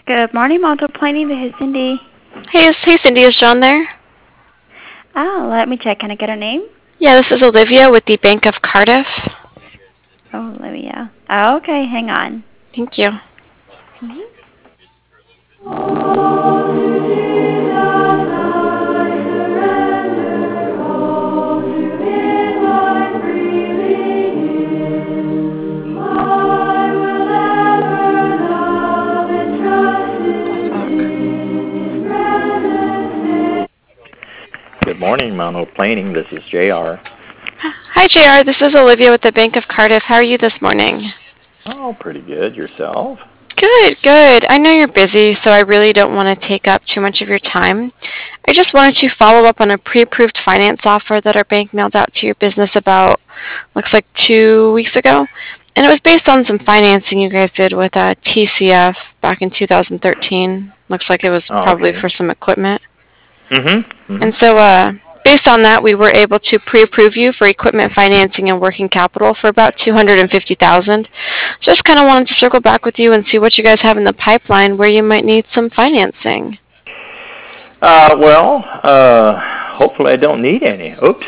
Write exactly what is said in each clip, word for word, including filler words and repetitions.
Good morning, Model Planning. This is Cindy. Hey, is, hey Cindy, is John there? Oh, let me check. Can I get her name? Yeah, this is Olivia with the Bank of Cardiff. Oh, Olivia. Oh, okay, hang on. Thank you. Mm-hmm. Good morning, Mount Hope Planing. This is J R. Hi, J R. This is Olivia with the Bank of Cardiff. How are you this morning? Oh, pretty good. Yourself? Good, good. I know you're busy, so I really don't want to take up too much of your time. I just wanted to follow up on a pre-approved finance offer that our bank mailed out to your business about, looks like two weeks ago. And it was based on some financing you guys did with uh, T C F back in two thousand thirteen. Looks like it was Oh, probably okay. for some equipment. Mm-hmm. And Mm-hmm. so, uh, based on that, we were able to pre-approve you for equipment financing and working capital for about two hundred fifty thousand dollars. Just kind of wanted to circle back with you and see what you guys have in the pipeline where you might need some financing. Uh, well, uh, hopefully I don't need any. Oops.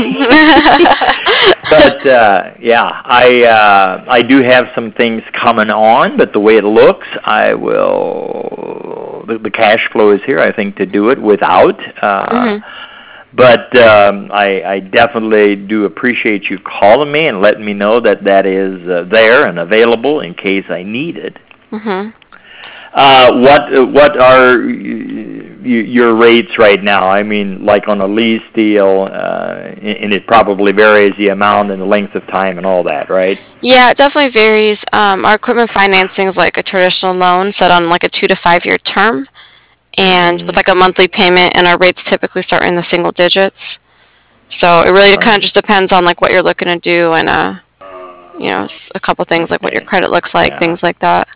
But uh, yeah, I uh, I do have some things coming on, but the way it looks, I will. The, the cash flow is here, I think, to do it without. Uh, Mhm. But um, I, I definitely do appreciate you calling me and letting me know that that is uh, there and available in case I need it. Mhm. Uh, what what are y- y- your rates right now? I mean, like on a lease deal, uh, and it probably varies the amount and the length of time and all that, right? Yeah, it definitely varies. Um, our equipment financing is like a traditional loan set on like a two to five year term, and with Mm-hmm. like a monthly payment, and our rates typically start in the single digits. So it really kind of Right. just depends on like what you're looking to do and uh, you know, s- a couple things like what your Okay. credit looks like, Yeah. things like that.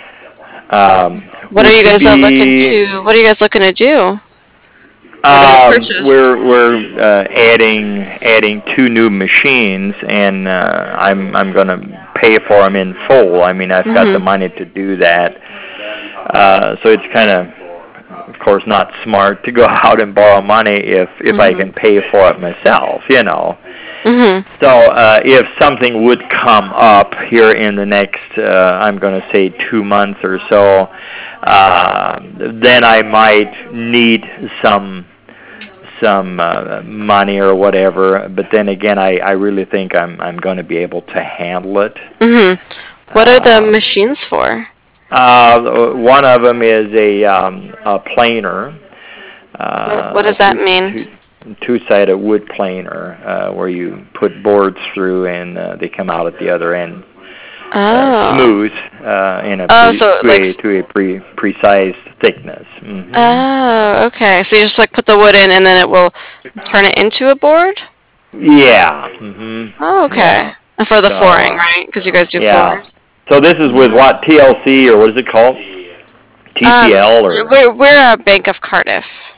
Um, What are would you you guys uh, looking be to? What are you guys looking to do? Looking to Um, purchase? we're we're uh, adding adding two new machines, and uh, I'm I'm gonna pay for them in full. I mean, I've got the Mhm. money to do that. Uh, so it's kind of, of course, not smart to go out and borrow money if if I Mhm. can pay for it myself. You know. Mhm. So uh, if something would come up here in the next, uh, I'm going to say two months or so, uh, then I might need some some uh, money or whatever. But then again, I, I really think I'm I'm going to be able to handle it. Mhm. What are the Um, machines for? uh, one of them is a um, a planer, What, what uh, does a that two mean? two two-sided wood planer, uh, where you put boards through and uh, they come out at the other end uh, Oh. smooth uh, in a Oh, pre, so to like. a to a pre precise thickness. Hmm. Oh, okay. So you just like put the wood in and then it will turn it into a board? Yeah. Hmm. Oh, okay. Yeah. And for the So flooring, uh, right? Because you guys do yeah. floors. So this is with what, T L C, or what is it called? Um, T C L or we're we're a Bank of Cardiff.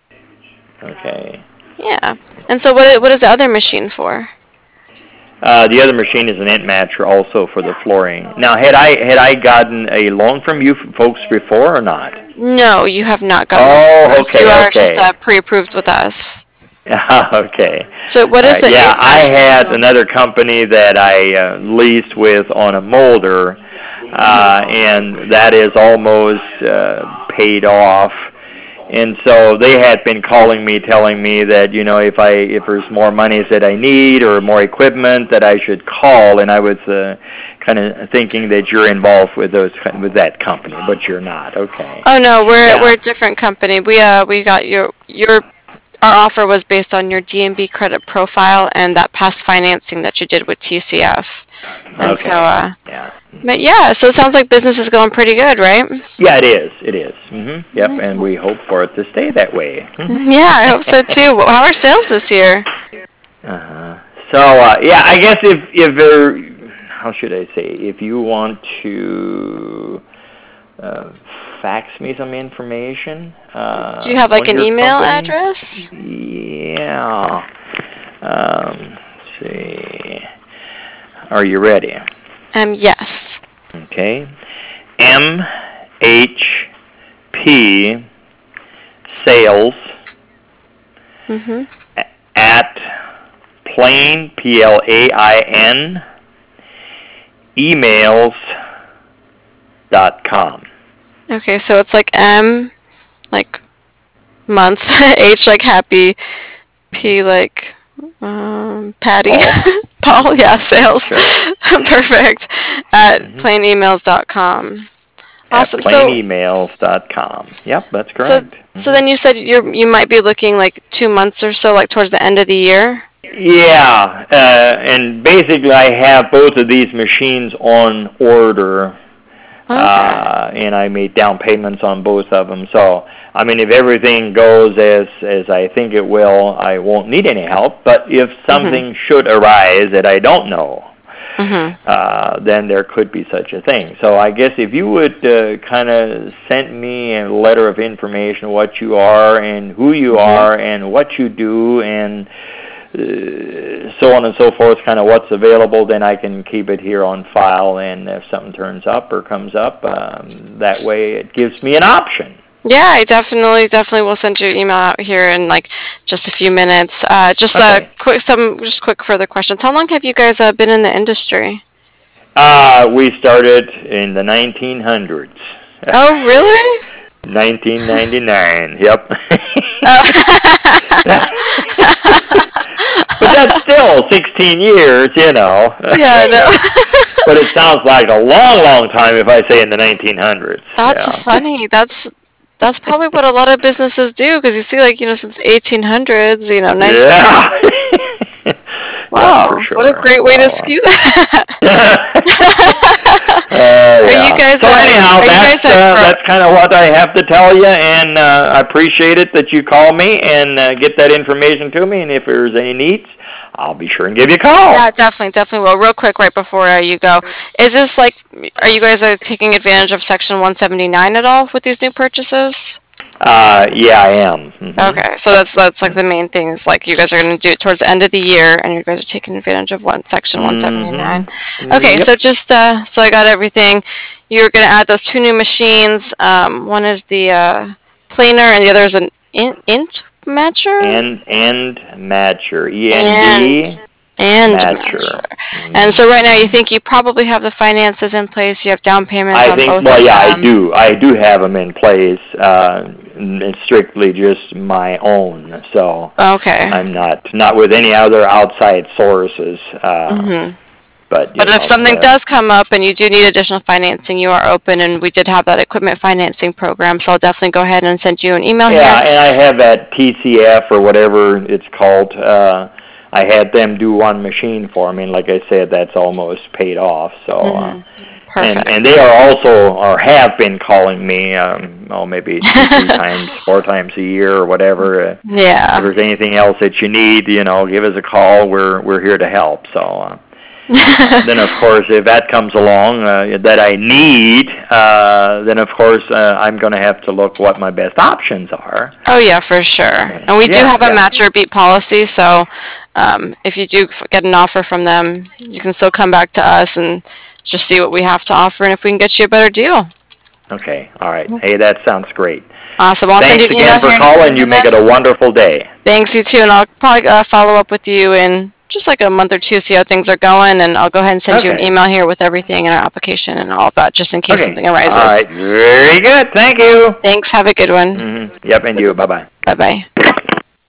okay. Yeah. And so what i- what is the other machine for? Uh, the other machine is an int matcher also for the flooring. Now, had I had I gotten a loan from you folks before or not? No, you have not gotten one from Oh, us. You okay, are just okay. uh, pre-approved with us. Okay. So what All is right. the Yeah, int I matcher had do? another company that I uh, leased with on a molder, uh, Mhm. and that is almost uh, paid off. And so they had been calling me, telling me that, you know, if I if there's more monies that I need or more equipment that I should call, and I was uh, kind of thinking that you're involved with those with that company, but you're not. Okay. Oh no, we're we're Yeah. a different company. We uh we got your your our offer was based on your D and B credit profile and that past financing that you did with T C F. And so Okay. uh Yeah. but Hmm. yeah, so it sounds like business is going pretty good, right? Yeah, it is. It is. Hmm. Yep, and we hope for it to stay that way. Hmm. Yeah, I hope so too. How are sales this year? Uh-huh. So uh, yeah, I guess if if there, how should I say, if you want to uh, fax me some information Do you uh, have like on an your email company, address? yeah. Um, let's see. Are you ready? Um, yes. Okay. M H P sales Mhm. at plain, P L A I N, emails dot com. Okay, so it's like M, like month, H like happy, P like um, Patty, Paul. Paul, yeah, sales, Sure. perfect, at Mhm. plain emails dot com. Awesome. At So, plain emails dot com. Yep, that's so, correct. so then you said you're you might be looking like two months or so, like towards the end of the year. Yeah, uh, and basically I have both of these machines on order, Okay. uh, and I made down payments on both of them. So, I mean, if everything goes as as I think it will, I won't need any help. But if something should arise that I don't know, Mhm. uh, then there could be such a thing. So I guess if you would uh, kind of send me a letter of information, what you are and who you Mhm. are and what you do and uh, so on and so forth, kind of what's available, then I can keep it here on file, and if something turns up or comes up, um, that way it gives me an option. Yeah, I definitely, definitely will send your email out here in like just a few minutes. Uh, just a Okay. quick, some just quick further questions. How long have you guys uh, been in the industry? Uh, we started in the nineteen hundreds. Oh, really? nineteen ninety-nine, yep. But that's still sixteen years, you know. Yeah, no. But it sounds like a long, long time if I say in the nineteen hundreds. That's Yeah. funny. That's that's probably what a lot of businesses do because you see, like you know, since eighteen hundreds, you know, nineteen. Yeah. Yeah, Wow, for sure. what a great way to So, skew that. uh, Are yeah. you guys? So uh, anyhow, are you that's guys uh, at that's kind of what I have to tell you, and uh, I appreciate it that you call me and uh, get that information to me. And if there's any needs, I'll be sure and give you a call. Yeah, definitely, definitely will. Real quick, right before uh, you go, is this like, are you guys uh, taking advantage of Section one seventy-nine at all with these new purchases? Uh, yeah, I am. Mhm. Okay, so that's that's like the main thing is like you guys are going to do it towards the end of the year, and you guys are taking advantage of one Section one seventy-nine. Mhm. Okay, Yep. so just uh, so I got everything, you're going to add those two new machines. Um, one is the uh, planer, and the other is an in- int matcher. And and matcher. E N And D and matcher. matcher. Mhm. And so right now you think you probably have the finances in place. You have down payments I on think, both well, of yeah, I them. do. I do have them in place. Uh, it's strictly just my own, so Okay. I'm not not with any other outside sources. Uh, hmm But you But know, if something uh, does come up and you do need additional financing, you are open, and we did have that equipment financing program, so I'll definitely go ahead and send you an email yeah, here. and I have that T C F or whatever it's called. Uh, I had them do one machine for me, and like I said, that's almost paid off. So. Uh, hmm Perfect. And and they are also or have been calling me, um, oh maybe two, three times, four times a year or whatever. Uh, if Yeah. there's anything else that you need, you know, give us a call. We're we're here to help. So uh, uh, then of course, if that comes along uh, that I need, uh, then of course uh, I'm going to have to look what my best options are. Oh yeah, for sure. And we do Yeah, have a yeah. match or beat policy, so um, if you do f- get an offer from them, you can still come back to us and just see what we have to offer and if we can get you a better deal. Okay, all right. Hey, that sounds great. Awesome. I'll send Thanks you an email again for here in a few calling. You make it a minutes. wonderful day. Thanks, you too, and I'll probably uh, follow up with you in just like a month or two, see how things are going, and I'll go ahead and send you an Okay. email here with everything in our application and all of that, just in case Okay. something All arises. right. Very good. Thank you. Thanks. Have a good one. Mm-hmm. Yep, and you. Bye-bye. Bye bye.